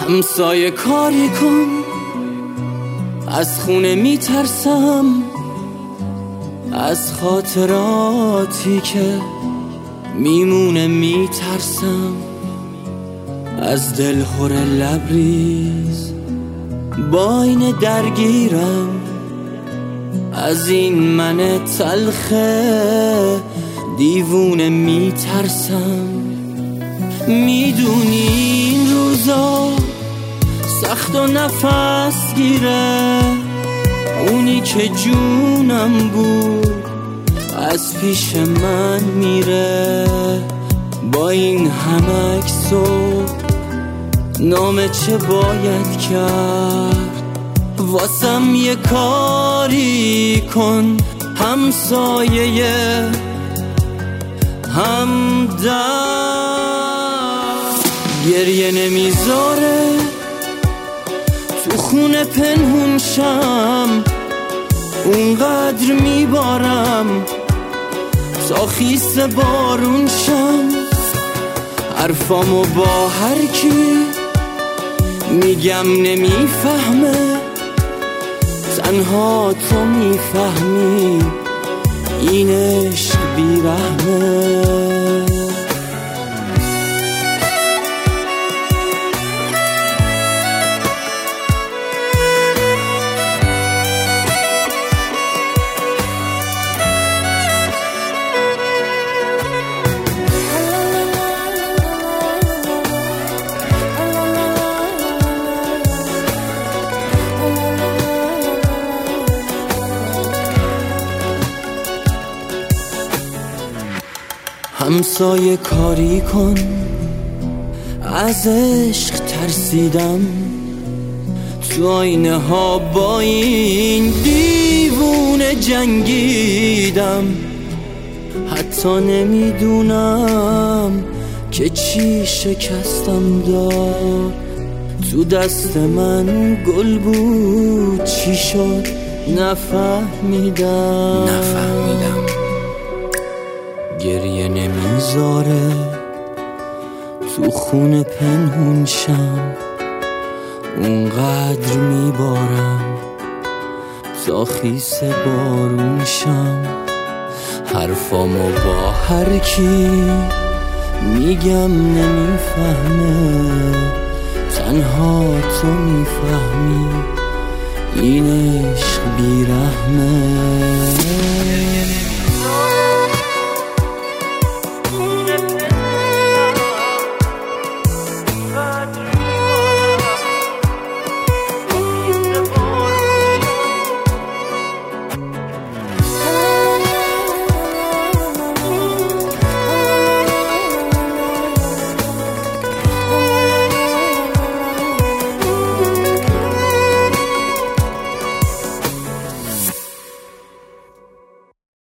همسایه کاری کن، از خونه میترسم، از خاطراتی که میمونه میترسم، از دلخور لبریز با این درگیرم، از این من تلخه دیوونه میترسم. میدونی این روزا سخت و نفس گیره، اونی که جونم بود از پیش من میره. با این همه عکس و نامه چه باید کرد؟ واسم یه کاری کن همسایه همدم. گریه نمیذاره تو خونه پنهون شم، اونقدر میبارم تا خیس بارون شم. حرفامو با هر کی میگم نمیفهمه، تنها تو میفهمی این عشق بیرحمه. همسایه کاری کن، از عشق ترسیدم، تو آینه ها با این دیوونه جنگیدم. حتی نمیدونم که چی شکستم داد، تو دست من گل بود چی شد نفهمیدم. گریه نمیذاره تو خونه پنهون شم، اونقدر میبارم تا خیس بارون شم. حرفامو با هر کی میگم نمیفهمه، تنها تو میفهمی این عشق بیرحمه.